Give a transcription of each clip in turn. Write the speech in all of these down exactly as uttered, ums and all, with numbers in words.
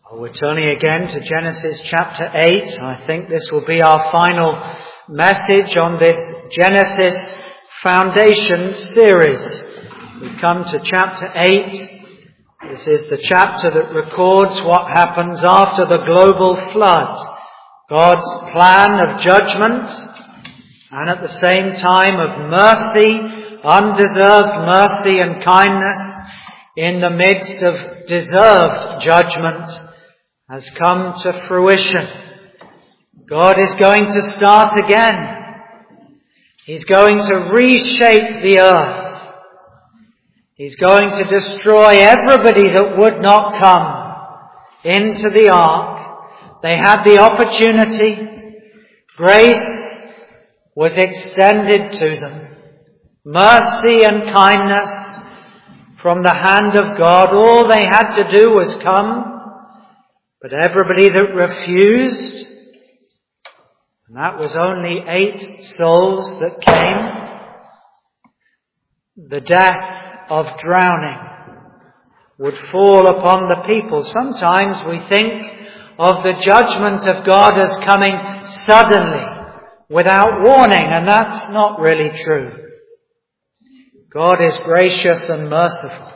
Well, we're turning again to Genesis chapter eight. I think this will be our final message on this Genesis Foundation series. We come to chapter eight. This is the chapter that records what happens after the global flood. God's plan of judgment and at the same time of mercy, undeserved mercy and kindness in the midst of deserved judgment has come to fruition. God is going to start again. He's going to reshape the earth. He's going to destroy everybody that would not come into the ark. They had the opportunity. Grace was extended to them. Mercy and kindness from the hand of God. All they had to do was come. But everybody that refused, and that was only eight souls that came, the death of drowning would fall upon the people. Sometimes we think of the judgment of God as coming suddenly, without warning, and that's not really true. God is gracious and merciful.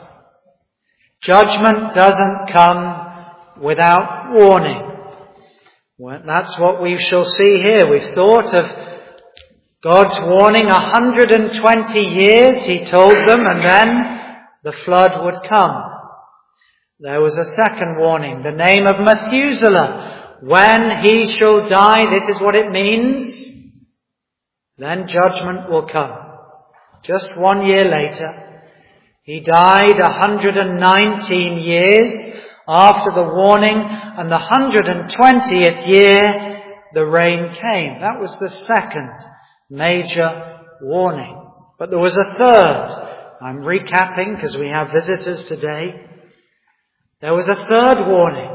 Judgment doesn't come without warning. Well, that's what we shall see here. We've thought of God's warning, one hundred twenty years, he told them, and then the flood would come. There was a second warning, the name of Methuselah. When he shall die, this is what it means, then judgment will come. Just one year later, he died one hundred nineteen years after the warning, and the one hundred twentieth year, the rain came. That was the second major warning. But there was a third. I'm recapping because we have visitors today. There was a third warning.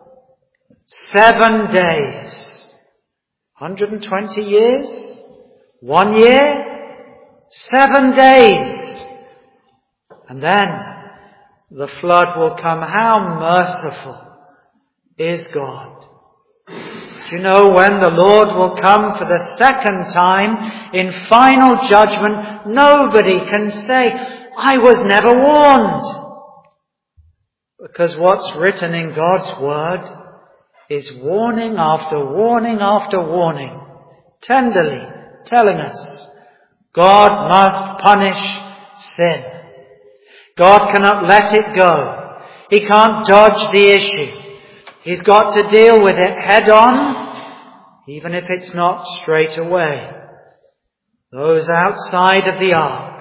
Seven days. one hundred twenty years? One year? Seven days. And then the flood will come. How merciful is God. Do you know when the Lord will come for the second time in final judgment, nobody can say, I was never warned. Because what's written in God's word is warning after warning after warning, tenderly telling us God must punish sin. God cannot let it go. He can't dodge the issue. He's got to deal with it head on, even if it's not straight away. Those outside of the ark,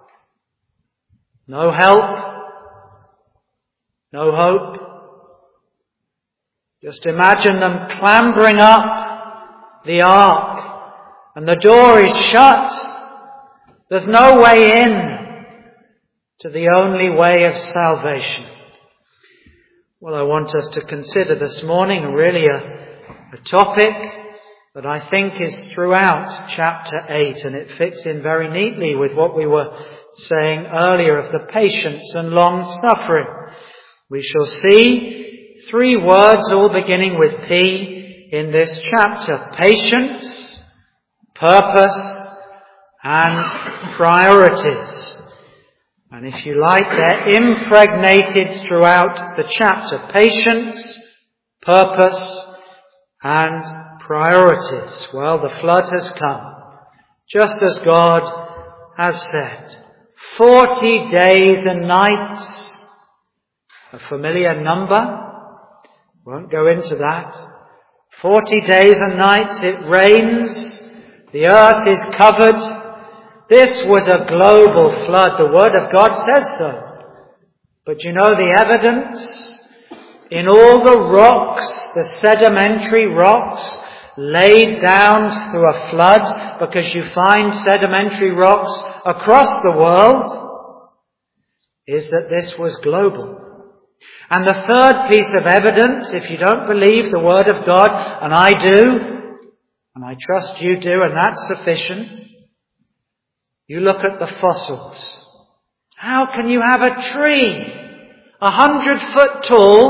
no help, no hope. Just imagine them clambering up the ark, and the door is shut. There's no way in to the only way of salvation. Well, I want us to consider this morning really a, a topic that I think is throughout chapter eight, and it fits in very neatly with what we were saying earlier of the patience and long suffering. We shall see three words all beginning with P in this chapter: patience, purpose, and priorities. And if you like, they're impregnated throughout the chapter. Patience, purpose, and priorities. Well, the flood has come, just as God has said. Forty days and nights, a familiar number. Won't go into that. Forty days and nights it rains. The earth is covered. This was a global flood. The Word of God says so. But you know the evidence? In all the rocks, the sedimentary rocks laid down through a flood, because you find sedimentary rocks across the world, is that this was global. And the third piece of evidence, if you don't believe the Word of God, and I do, and I trust you do, and that's sufficient, you look at the fossils. How can you have a tree a hundred foot tall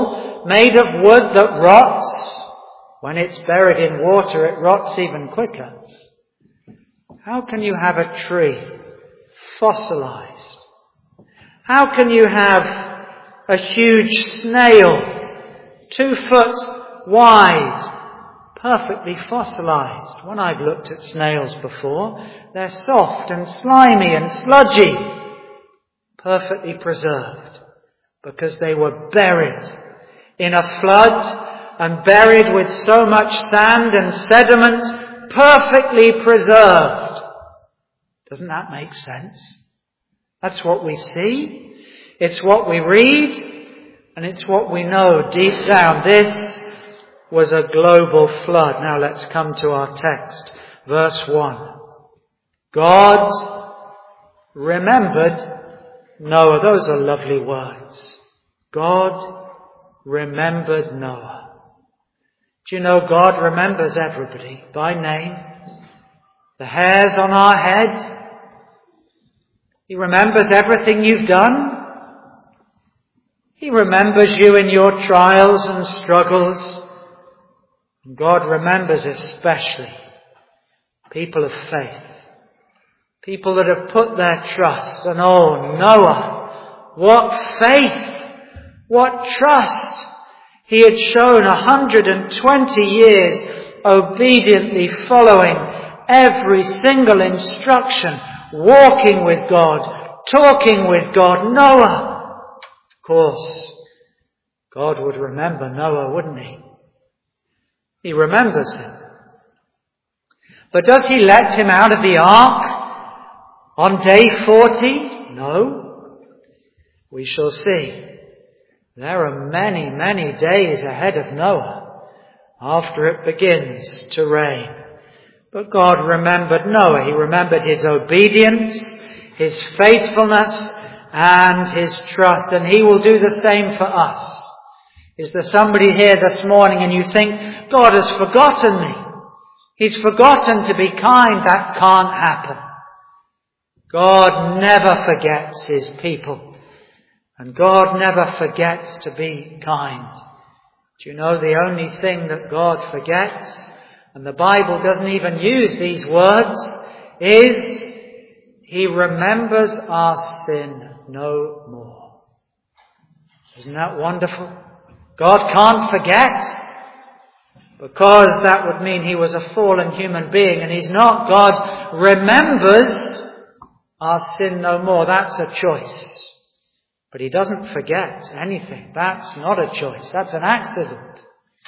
made of wood that rots. When it's buried in water, it rots even quicker. How can you have a tree fossilized? How can you have a huge snail, two foot wide, perfectly fossilized? When I've looked at snails before, they're soft and slimy and sludgy, perfectly preserved, because they were buried in a flood and buried with so much sand and sediment, perfectly preserved. Doesn't that make sense? That's what we see, it's what we read, and it's what we know deep down. This was a global flood. Now let's come to our text, verse one. God remembered Noah. Those are lovely words. God remembered Noah. Do you know God remembers everybody by name? The hairs on our head. He remembers everything you've done. He remembers you in your trials and struggles. And God remembers especially people of faith. People that have put their trust. And oh, Noah, what faith, what trust. He had shown one hundred twenty years obediently following every single instruction, walking with God, talking with God. Noah, of course, God would remember Noah, wouldn't he? He remembers him. But does he let him out of the ark on day forty? No. We shall see. There are many, many days ahead of Noah after it begins to rain. But God remembered Noah. He remembered his obedience, his faithfulness, and his trust. And he will do the same for us. Is there somebody here this morning and you think, God has forgotten me? He's forgotten to be kind. That can't happen. God never forgets his people. And God never forgets to be kind. Do you know the only thing that God forgets, and the Bible doesn't even use these words, is he remembers our sin no more. Isn't that wonderful? God can't forget, because that would mean he was a fallen human being, and he's not. God remembers our sin no more. That's a choice. But he doesn't forget anything. That's not a choice. That's an accident.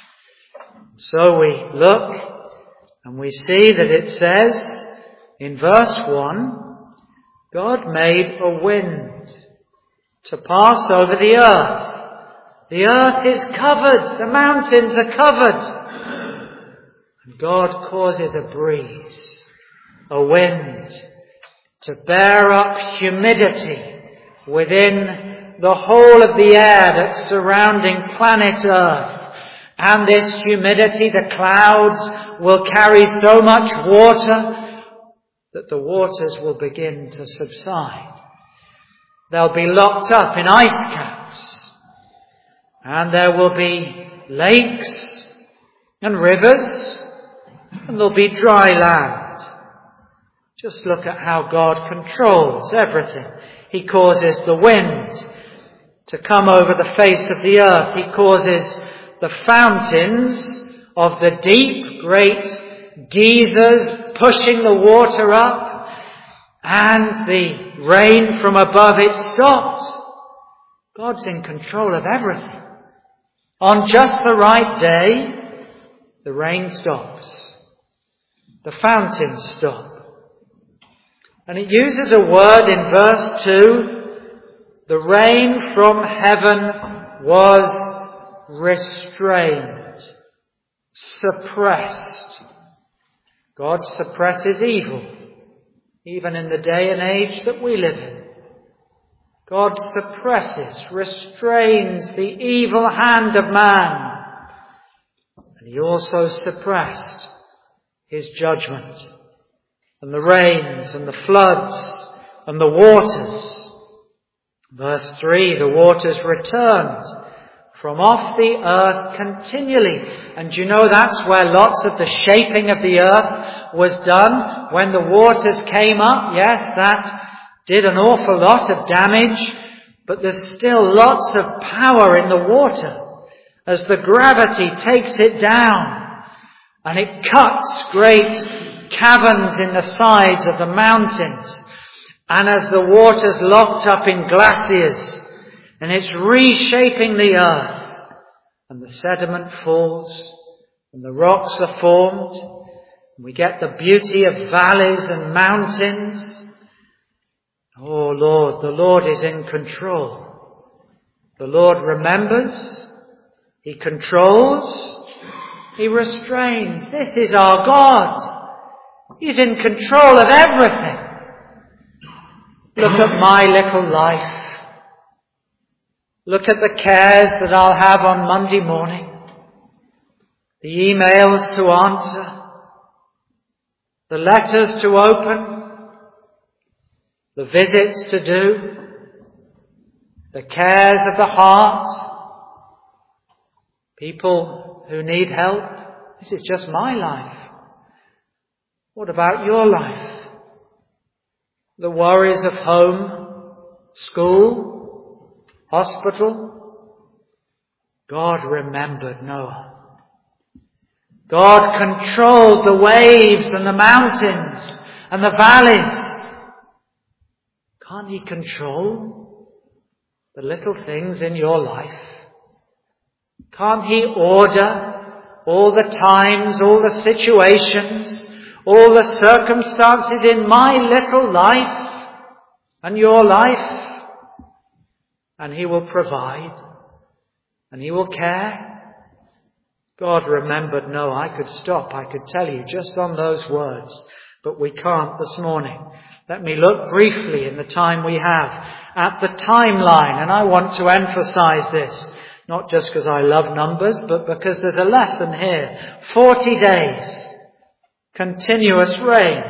So we look and we see that it says in verse one, God made a wind to pass over the earth. The earth is covered. The mountains are covered. And God causes a breeze, a wind, to bear up humidity within the whole of the air that's surrounding planet Earth. And this humidity, the clouds, will carry so much water that the waters will begin to subside. They'll be locked up in ice caps. And there will be lakes and rivers, and there'll be dry land. Just look at how God controls everything. He causes the wind to come over the face of the earth. He causes the fountains of the deep, great geysers pushing the water up, and the rain from above it stops. God's in control of everything. On just the right day, the rain stops. The fountains stop. And it uses a word in verse two, the rain from heaven was restrained, suppressed. God suppresses evil, even in the day and age that we live in. God suppresses, restrains the evil hand of man. And he also suppressed his judgment, and the rains and the floods and the waters. Verse three, the waters returned from off the earth continually. And you know that's where lots of the shaping of the earth was done when the waters came up. Yes, that did an awful lot of damage, but there's still lots of power in the water as the gravity takes it down and it cuts great caverns in the sides of the mountains. And as the water's locked up in glaciers, and it's reshaping the earth, and the sediment falls, and the rocks are formed, and we get the beauty of valleys and mountains. Oh Lord, the Lord is in control. The Lord remembers, He controls, He restrains. This is our God. He's in control of everything. Look at my little life. Look at the cares that I'll have on Monday morning. The emails to answer. The letters to open. The visits to do. The cares of the heart. People who need help. This is just my life. What about your life? The worries of home, school, hospital. God remembered Noah. God controlled the waves and the mountains and the valleys. Can't He control the little things in your life? Can't He order all the times, all the situations, all the circumstances in my little life and your life? And He will provide. And He will care. God remembered Noah. I could stop. I could tell you just on those words. But we can't this morning. Let me look briefly in the time we have at the timeline. And I want to emphasize this. Not just because I love numbers, but because there's a lesson here. Forty days. Continuous rain.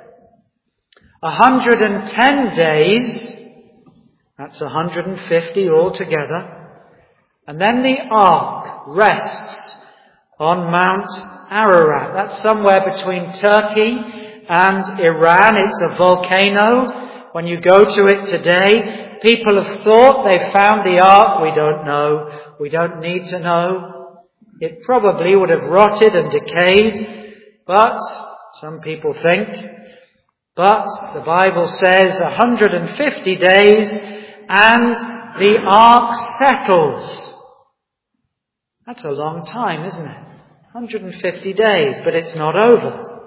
one hundred ten days. That's one hundred fifty altogether. And then the ark rests on Mount Ararat. That's somewhere between Turkey and Iran. It's a volcano. When you go to it today, people have thought they've found the ark. We don't know. We don't need to know. It probably would have rotted and decayed, but some people think. But the Bible says one hundred fifty days and the ark settles. That's a long time, isn't it? one hundred fifty days, but it's not over.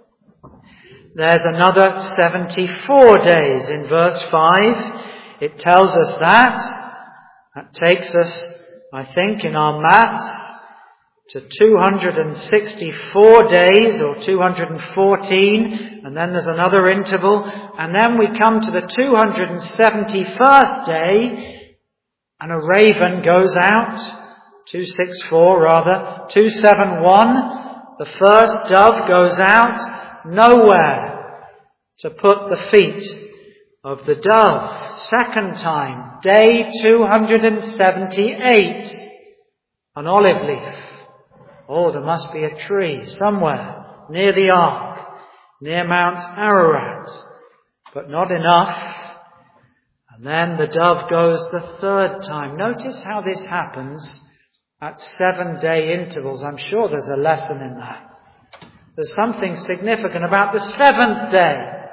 There's another seventy-four days in verse five. It tells us that. That takes us, I think, in our maths to two hundred sixty-four days or two hundred fourteen, and then there's another interval, and then we come to the two hundred seventy-first day, and a raven goes out, two sixty-four rather, two seventy-one, the first dove goes out, nowhere to put the feet of the dove. Second time, day two hundred seventy-eight, an olive leaf. Oh, there must be a tree somewhere near the ark, near Mount Ararat, but not enough. And then the dove goes the third time. Notice how this happens at seven-day intervals. I'm sure there's a lesson in that. There's something significant about the seventh day.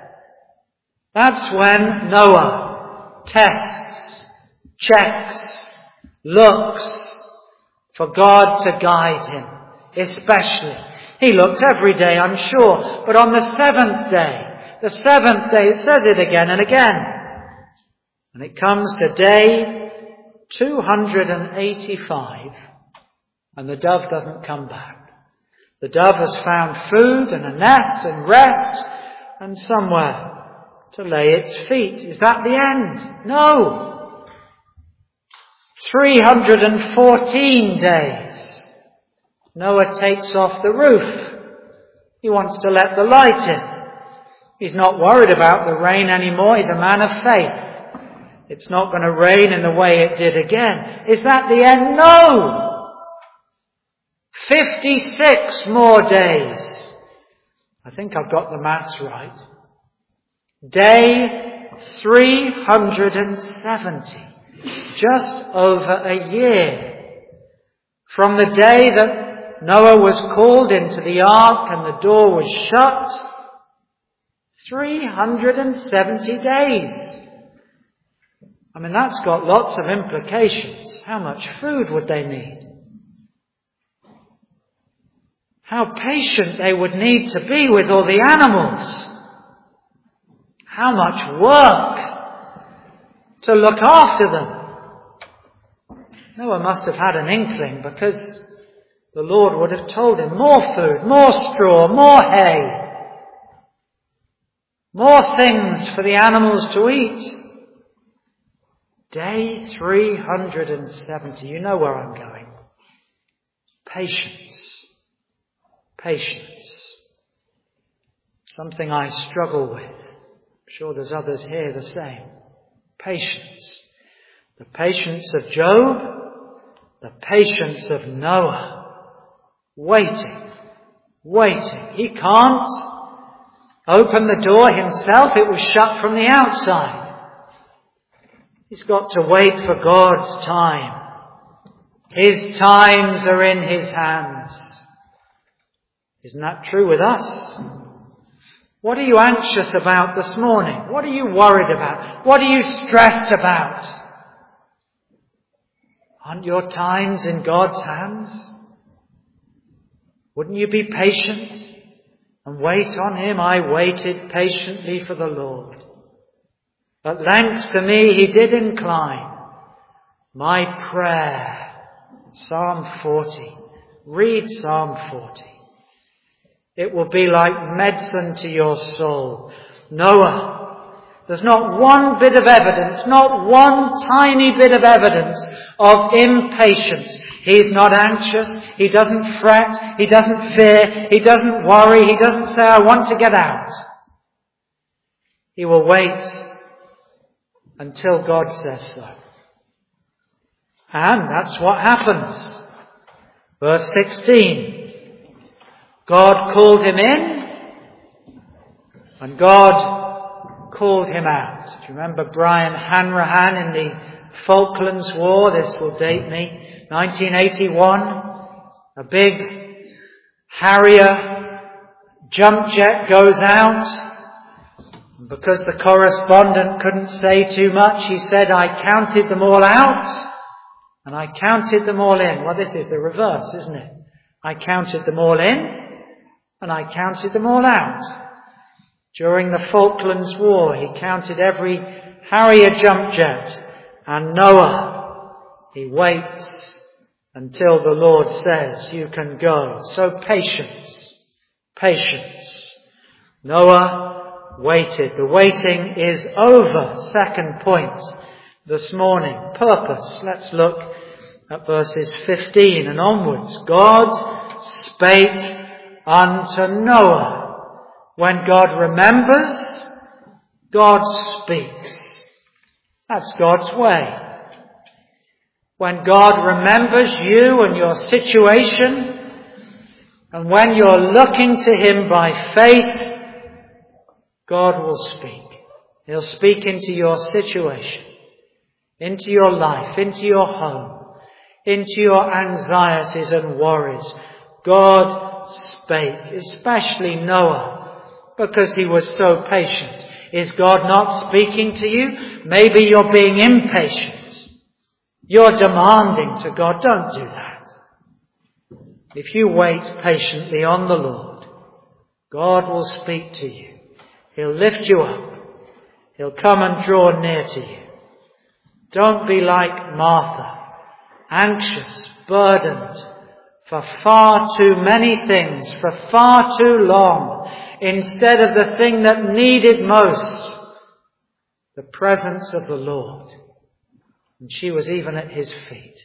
That's when Noah tests, checks, looks for God to guide him. Especially. He looked every day, I'm sure. But on the seventh day, the seventh day, it says it again and again. And it comes to day two hundred eighty-five, and the dove doesn't come back. The dove has found food and a nest and rest and somewhere to lay its feet. Is that the end? No. three hundred fourteen days. Noah takes off the roof. He wants to let the light in. He's not worried about the rain anymore. He's a man of faith. It's not going to rain in the way it did again. Is that the end? No! fifty-six more days. I think I've got the maths right. Day three hundred seventy. Just over a year. From the day that Noah was called into the ark and the door was shut, three hundred seventy days. I mean, that's got lots of implications. How much food would they need? How patient they would need to be with all the animals. How much work to look after them. Noah must have had an inkling, because the Lord would have told him more food, more straw, more hay, more things for the animals to eat. Day three hundred seventy. You know where I'm going. Patience. Patience. Something I struggle with. I'm sure there's others here the same. Patience. The patience of Job. The patience of Noah. Waiting. Waiting. He can't open the door himself. It was shut from the outside. He's got to wait for God's time. His times are in His hands. Isn't that true with us? What are you anxious about this morning? What are you worried about? What are you stressed about? Aren't your times in God's hands? Wouldn't you be patient and wait on Him? I waited patiently for the Lord. At length to me He did incline. My prayer. Psalm forty. Read Psalm forty. It will be like medicine to your soul. Noah, there's not one bit of evidence, not one tiny bit of evidence of impatience. He's not anxious. He doesn't fret. He doesn't fear. He doesn't worry. He doesn't say, I want to get out. He will wait until God says so. And that's what happens. Verse sixteen. God called him in, and God called him out. Do you remember Brian Hanrahan in the Falklands War? This will date me. nineteen eighty-one. A big Harrier jump jet goes out. Because the correspondent couldn't say too much, he said, I counted them all out, and I counted them all in. Well, this is the reverse, isn't it? I counted them all in, and I counted them all out. During the Falklands War, he counted every Harrier jump jet. And Noah, he waits until the Lord says, you can go. So patience, patience. Noah waited. The waiting is over. Second point this morning. Purpose. Let's look at verses fifteen and onwards. God spake unto Noah. When God remembers, God speaks. That's God's way. When God remembers you and your situation, and when you're looking to Him by faith, God will speak. He'll speak into your situation, into your life, into your home, into your anxieties and worries. God spake, especially Noah, because he was so patient. Is God not speaking to you? Maybe you're being impatient. You're demanding to God. Don't do that. If you wait patiently on the Lord, God will speak to you. He'll lift you up. He'll come and draw near to you. Don't be like Martha, anxious, burdened for far too many things, for far too long, instead of the thing that needed most, the presence of the Lord. And she was even at His feet.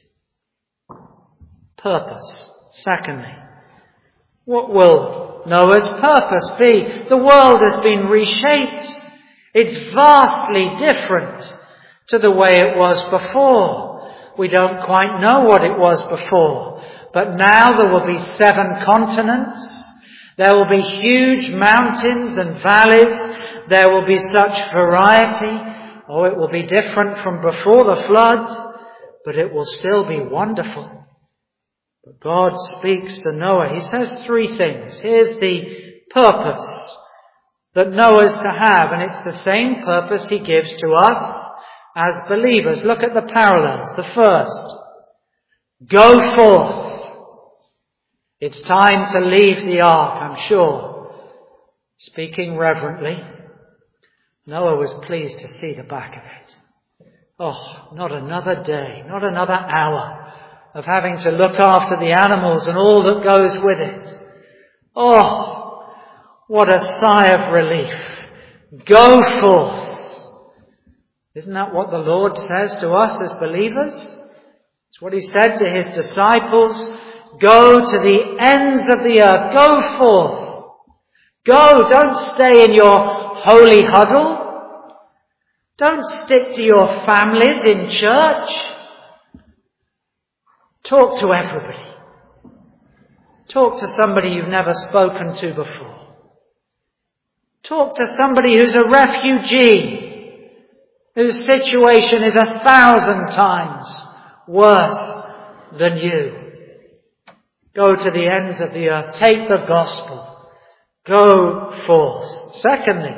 Purpose. Secondly, what will Noah's purpose be? The world has been reshaped. It's vastly different to the way it was before. We don't quite know what it was before, but now there will be seven continents. There will be huge mountains and valleys. There will be such variety. Oh, it will be different from before the flood, but it will still be wonderful. But God speaks to Noah. He says three things. Here's the purpose that Noah's to have, and it's the same purpose he gives to us as believers. Look at the parallels. The first, go forth. It's time to leave the ark, I'm sure. Speaking reverently, Noah was pleased to see the back of it. Oh, not another day, not another hour of having to look after the animals and all that goes with it. Oh, what a sigh of relief. Go forth. Isn't that what the Lord says to us as believers? It's what he said to his disciples. Go to the ends of the earth. Go forth. Go. Don't stay in your holy huddle. Don't stick to your families in church. Talk to everybody. Talk to somebody you've never spoken to before. Talk to somebody who's a refugee, whose situation is a thousand times worse than you. Go to the ends of the earth. Take the gospel. Go forth. Secondly,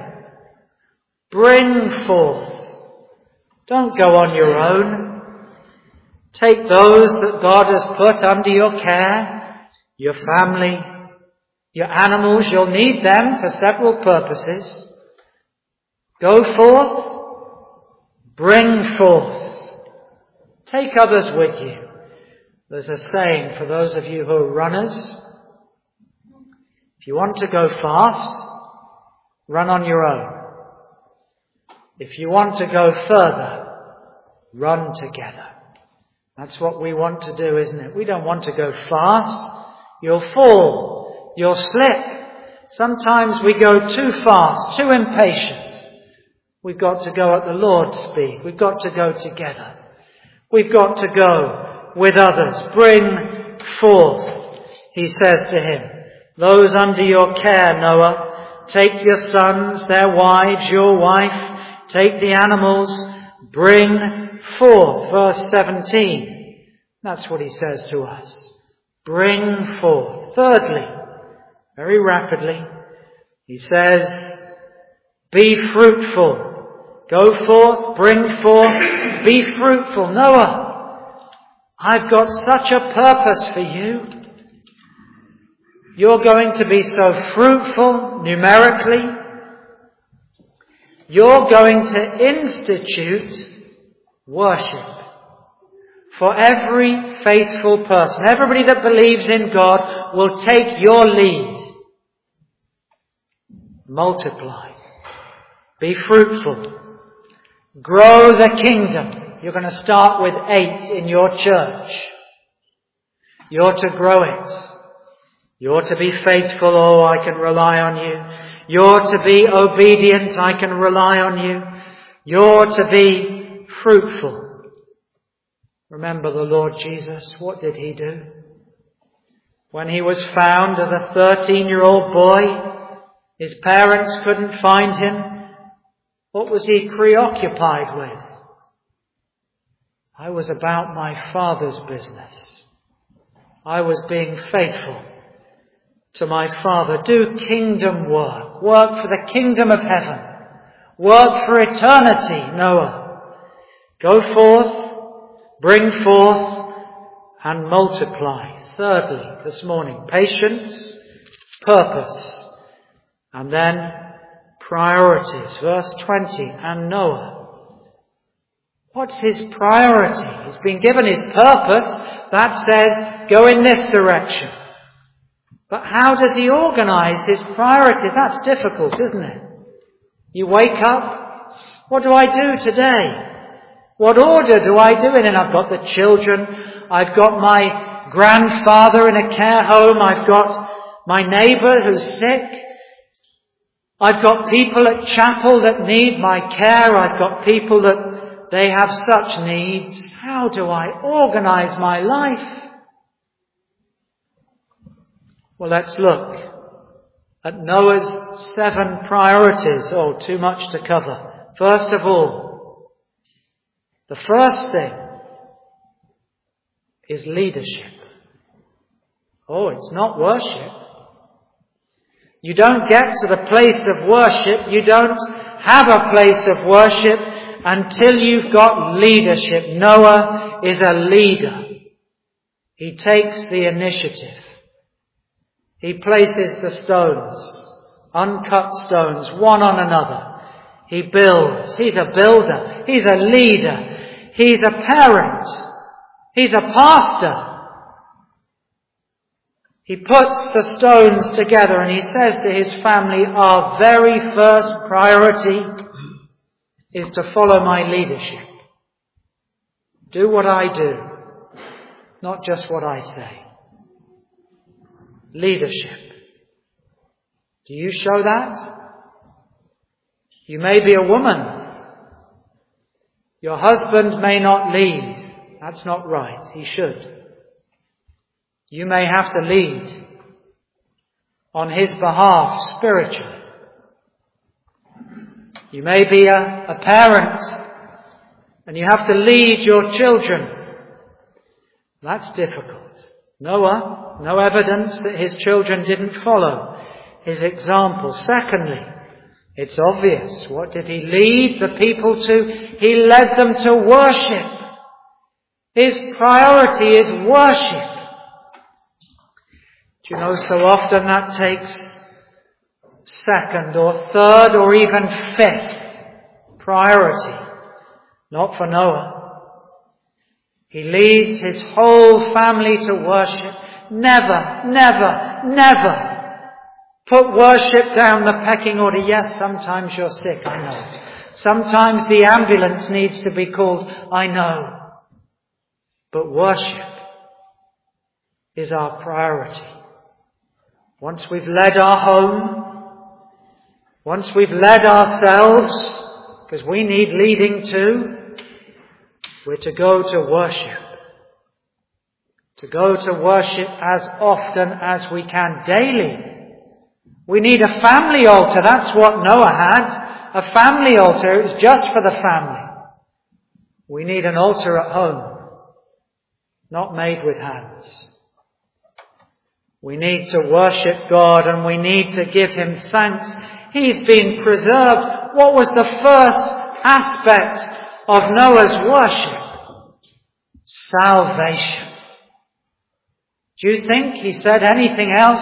bring forth. Don't go on your own. Take those that God has put under your care, your family, your animals. You'll need them for several purposes. Go forth. Bring forth. Take others with you. There's a saying for those of you who are runners. If you want to go fast, run on your own. If you want to go further, run together. That's what we want to do, isn't it? We don't want to go fast. You'll fall. You'll slip. Sometimes we go too fast, too impatient. We've got to go at the Lord's speed. We've got to go together. We've got to go with others. Bring forth, he says to him, those under your care, Noah. Take your sons, their wives, your wife. Take the animals. Bring forth. Verse seventeen. That's what he says to us. Bring forth. Thirdly, very rapidly, he says, be fruitful. Go forth, bring forth, be fruitful. Noah, I've got such a purpose for you. You're going to be so fruitful numerically. You're going to institute worship for every faithful person. Everybody that believes in God will take your lead. Multiply. Be fruitful. Grow the kingdom. You're going to start with eight in your church. You're to grow it. You're to be faithful. Oh, I can rely on you. You're to be obedient. I can rely on you. You're to be fruitful. Remember the Lord Jesus. What did he do? When he was found as a thirteen-year-old boy, his parents couldn't find him. What was he preoccupied with? I was about my Father's business. I was being faithful to my Father. Do kingdom work. Work for the kingdom of heaven. Work for eternity, Noah. Go forth, bring forth, and multiply. Thirdly, this morning, patience, purpose, and then priorities. Verse twenty, and Noah. What's his priority? He's been given his purpose. That says, go in this direction. But how does he organize his priorities? That's difficult, isn't it? You wake up, what do I do today? What order do I do it in? I've got the children, I've got my grandfather in a care home, I've got my neighbour who's sick, I've got people at chapel that need my care, I've got people that They have such needs. How do I organize my life? Well, let's look at Noah's seven priorities. Oh, too much to cover. First of all, the first thing is leadership. Oh, it's not worship. You don't get to the place of worship, you don't have a place of worship until you've got leadership. Noah is a leader. He takes the initiative. He places the stones, uncut stones, one on another. He builds. He's a builder. He's a leader. He's a parent. He's a pastor. He puts the stones together and he says to his family, our very first priority is to follow my leadership. Do what I do, not just what I say. Leadership. Do you show that? You may be a woman. Your husband may not lead. That's not right. He should. You may have to lead on his behalf spiritually. You may be a, a parent and you have to lead your children. That's difficult. Noah, no evidence that his children didn't follow his example. Secondly, it's obvious. What did he lead the people to? He led them to worship. His priority is worship. Do you know, so often that takes second or third or even fifth priority. Not for Noah. He leads his whole family to worship. Never, never, never put worship down the pecking order. Yes, sometimes you're sick, I know. Sometimes the ambulance needs to be called, I know. But worship is our priority. Once we've led our home, once we've led ourselves, because we need leading too, we're to go to worship. To go to worship as often as we can, daily. We need a family altar. That's what Noah had. A family altar. It was just for the family. We need an altar at home, not made with hands. We need to worship God and we need to give Him thanks. He's been preserved. What was the first aspect of Noah's worship? Salvation. Do you think he said anything else?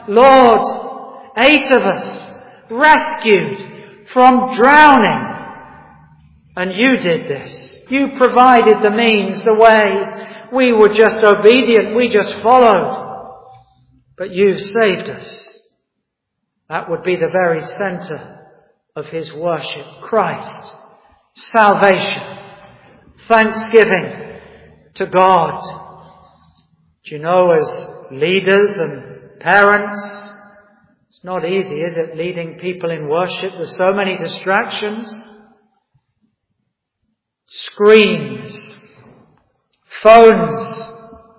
Lord, eight of us rescued from drowning. And you did this. You provided the means, the way. We were just obedient. We just followed. But you've saved us. That would be the very center of his worship. Christ. Salvation. Thanksgiving to God. Do you know, as leaders and parents, it's not easy, is it, leading people in worship? There's so many distractions. Screens. Phones.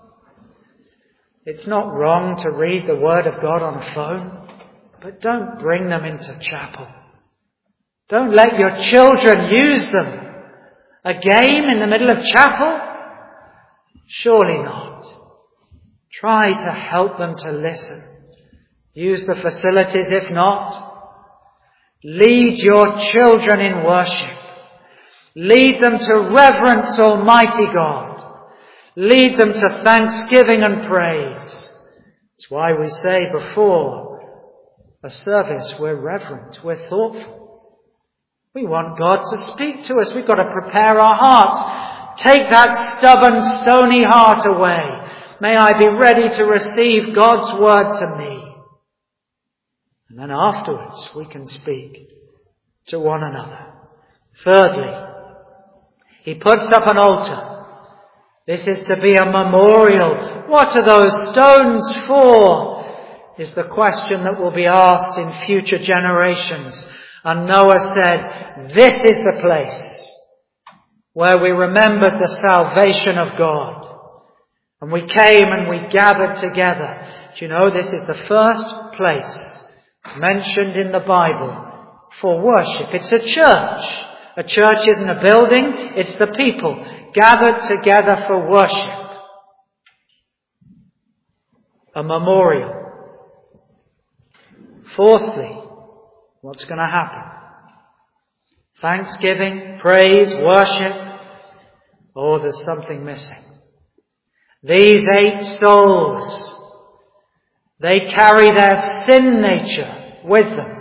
It's not wrong to read the Word of God on a phone, but don't bring them into chapel. Don't let your children use them. A game in the middle of chapel? Surely not. Try to help them to listen. Use the facilities if not. Lead your children in worship. Lead them to reverence Almighty God. Lead them to thanksgiving and praise. That's why we say before a service we're reverent, we're thoughtful. We want God to speak to us. We've got to prepare our hearts. Take that stubborn, stony heart away. May I be ready to receive God's word to me. And then afterwards we can speak to one another. Thirdly, he puts up an altar. This is to be a memorial. What are those stones for? Is the question that will be asked in future generations. And Noah said, this is the place where we remembered the salvation of God. And we came and we gathered together. Do you know, this is the first place mentioned in the Bible for worship. It's a church. A church isn't a building, it's the people gathered together for worship. A memorial. Fourthly, what's going to happen? Thanksgiving, praise, worship. Oh, there's something missing. These eight souls, they carry their sin nature with them.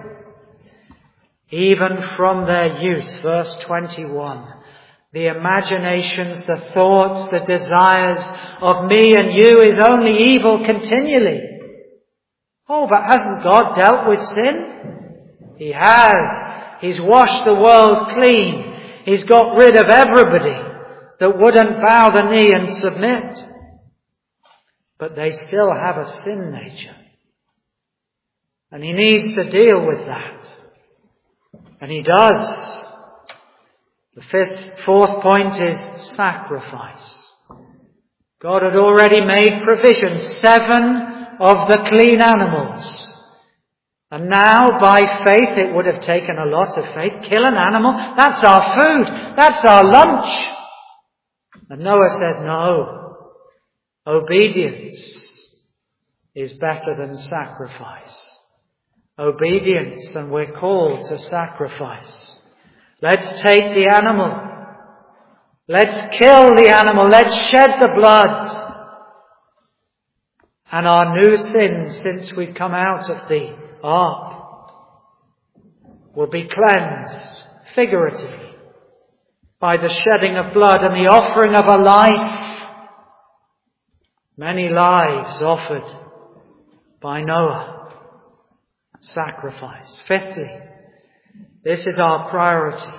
Even from their youth, verse twenty-one. The imaginations, the thoughts, the desires of me and you is only evil continually. Oh, but hasn't God dealt with sin? He has. He's washed the world clean. He's got rid of everybody that wouldn't bow the knee and submit. But they still have a sin nature. And he needs to deal with that. And he does. The fifth, fourth point is sacrifice. God had already made provision. Seven of the clean animals. And now, by faith, it would have taken a lot of faith. Kill an animal. That's our food. That's our lunch. And Noah says, no. Obedience is better than sacrifice. Obedience, and we're called to sacrifice. Let's take the animal. Let's kill the animal. Let's shed the blood. And our new sins, since we've come out of the ark, will be cleansed figuratively by the shedding of blood and the offering of a life. Many lives offered by Noah. Sacrifice. Fifthly, this is our priority.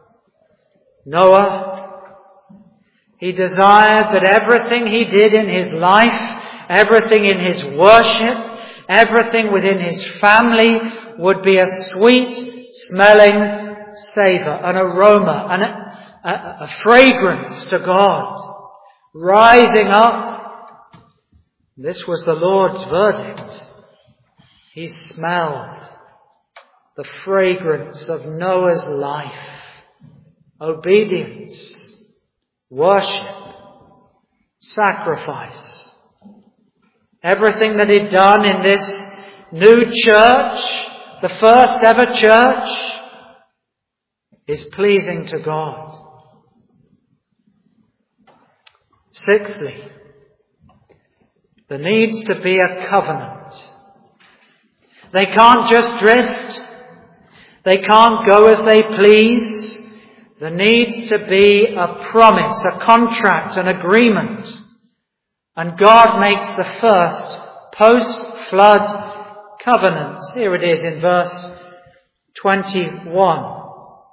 Noah, he desired that everything he did in his life, everything in his worship, everything within his family would be a sweet smelling savour, an aroma, an, a, a fragrance to God, rising up. This was the Lord's verdict. He smelled the fragrance of Noah's life, obedience, worship, sacrifice. Everything that he'd done in this new church, the first ever church, is pleasing to God. Sixthly, there needs to be a covenant. They can't just drift. They can't go as they please. There needs to be a promise, a contract, an agreement. And God makes the first post-flood covenant. Here it is in verse twenty-one.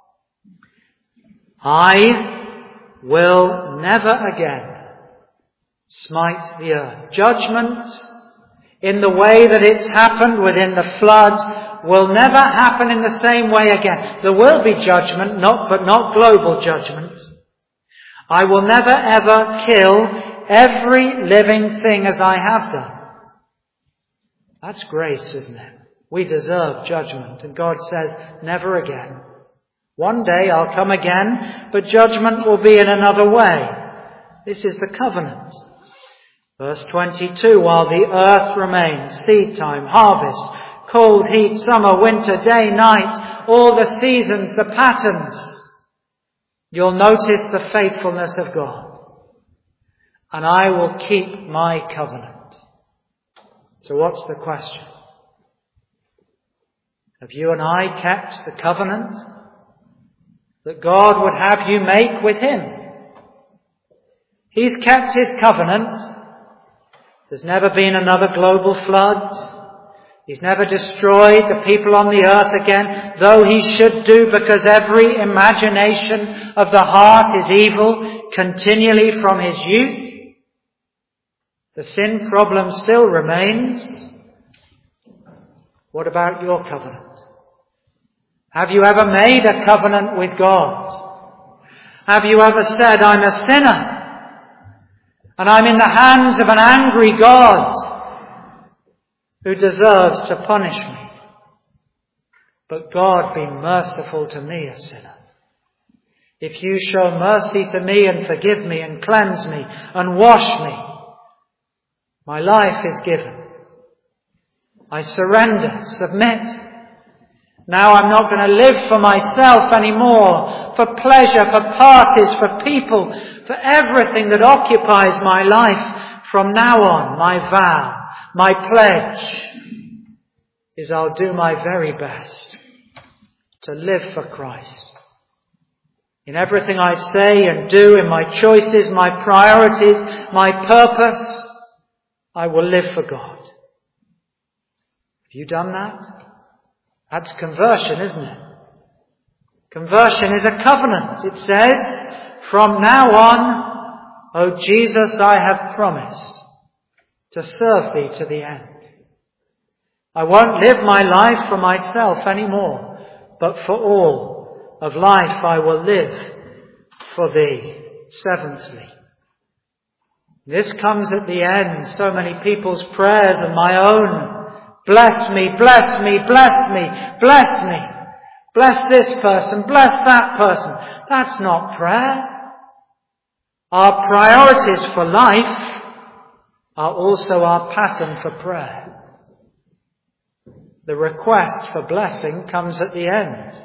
I will never again smite the earth. Judgment in the way that it's happened within the flood will never happen in the same way again. There will be judgment, not, but not global judgment. I will never ever kill every living thing as I have done. That's grace, isn't it? We deserve judgment, and God says, never again. One day I'll come again, but judgment will be in another way. This is the covenant. Verse twenty-two, while the earth remains, seed time, harvest, cold, heat, summer, winter, day, night, all the seasons, the patterns, you'll notice the faithfulness of God. And I will keep my covenant. So what's the question? Have you and I kept the covenant that God would have you make with Him? He's kept His covenant. There's never been another global flood. He's never destroyed the people on the earth again, though He should do, because every imagination of the heart is evil continually from His youth. The sin problem still remains. What about your covenant? Have you ever made a covenant with God? Have you ever said, I'm a sinner and I'm in the hands of an angry God who deserves to punish me? But God, be merciful to me, a sinner. If you show mercy to me and forgive me and cleanse me and wash me, my life is given. I surrender, submit. Now I'm not going to live for myself anymore, for pleasure, for parties, for people, for everything that occupies my life. From now on, my vow, my pledge is I'll do my very best to live for Christ. In everything I say and do, in my choices, my priorities, my purpose, I will live for God. Have you done that? That's conversion, isn't it? Conversion is a covenant. It says, from now on, O Jesus, I have promised to serve thee to the end. I won't live my life for myself anymore, but for all of life I will live for thee. Seventhly, this comes at the end, so many people's prayers and my own. Bless me, bless me, bless me, bless me. Bless this person, bless that person. That's not prayer. Our priorities for life are also our pattern for prayer. The request for blessing comes at the end.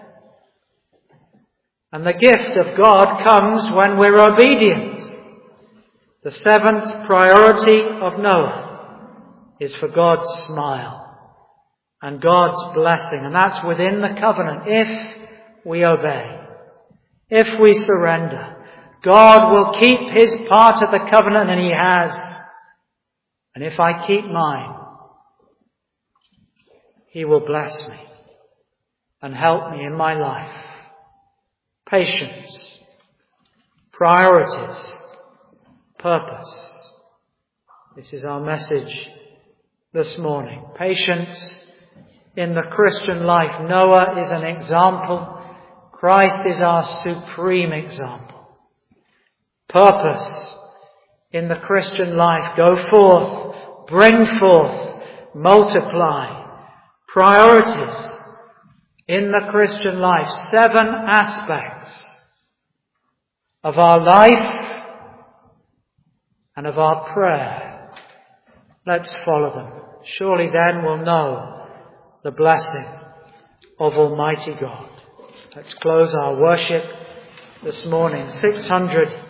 And the gift of God comes when we're obedient. The seventh priority of Noah is for God's smile and God's blessing. And that's within the covenant. If we obey, if we surrender, God will keep his part of the covenant, and he has. And if I keep mine, he will bless me and help me in my life. Patience, priorities, purpose. This is our message this morning. Patience in the Christian life. Noah is an example. Christ is our supreme example. Purpose in the Christian life. Go forth, bring forth, multiply. Priorities in the Christian life. Seven aspects of our life and of our prayer. Let's follow them. Surely then we'll know the blessing of Almighty God. Let's close our worship this morning. six hundred